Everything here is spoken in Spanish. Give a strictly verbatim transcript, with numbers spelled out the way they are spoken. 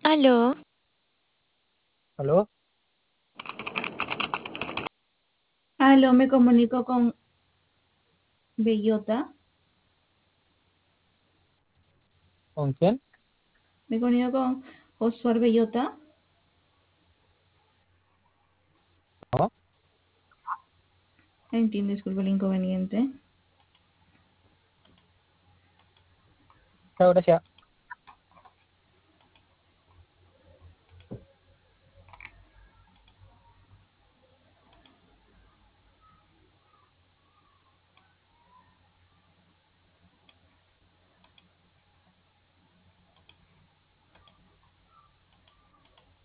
Aló, ¿Aló? Aló, me comunico con Bellota. ¿Con quién? Me comunico con Josué Bellota. No, Entiendo, disculpe el inconveniente. chao, gracias.